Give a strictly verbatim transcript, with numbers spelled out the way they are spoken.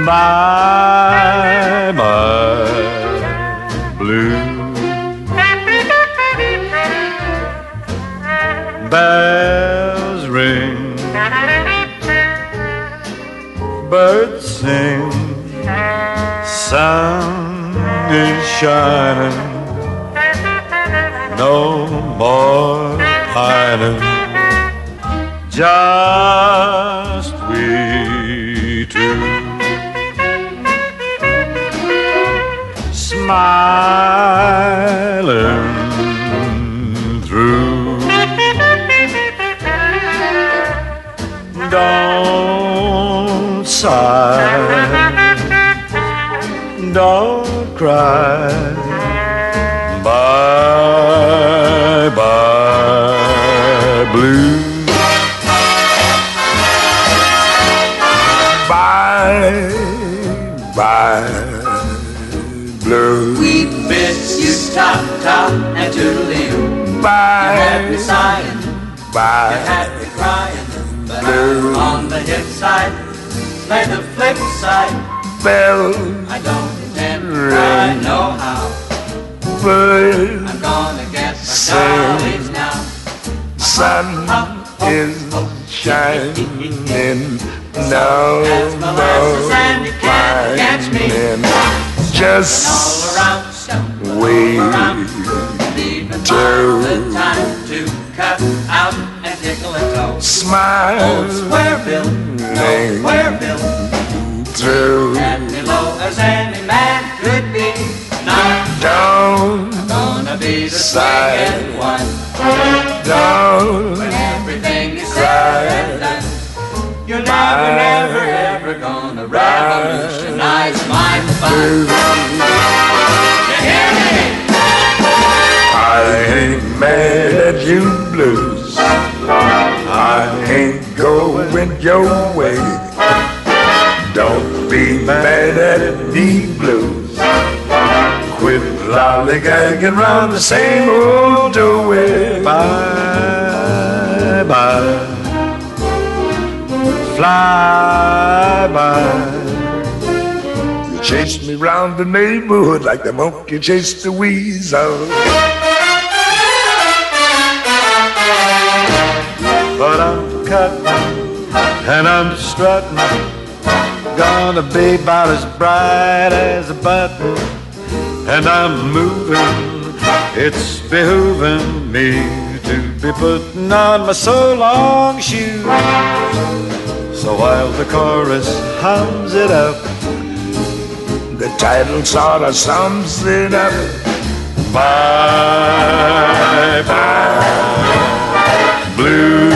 My, my blue. Bells ring, birds sing, sun is shining, no more pining, just we two, smiling through. Don't sigh, don't cry, bye bye blue, bye bye blue. We miss you, top top and toodaloo. Bye, you had me sighing, bye, you had me crying. But blue. On the hip side, play the flip side. Bell, I don't intend to cry, no how. bird, I'm gonna get my sing. dollies now. Sun is shining, no As molasses and you can't catch me. more All just around, stump we around. Leaving two. the time to cut out and tickle a toe. smile Old square bill, no square bill. through. And below as any man could be. Now Don't, gonna be the sigh. second one. don't When everything is cry. said and done, you're never, never, ever gonna revolutionize my fun. You hear me? I ain't mad at you blues, I ain't going your way. Don't be mad at me blues, quit lollygagging round the same old doorway. Bye bye, fly by. You chased me round the neighborhood like the monkey chased the weasel. But I'm cutting and I'm strutting, gonna be about as bright as a button. And I'm moving, it's behooving me to be putting on my so long shoes. So while the chorus hums it up, the title sort of sums it up. Bye bye blue.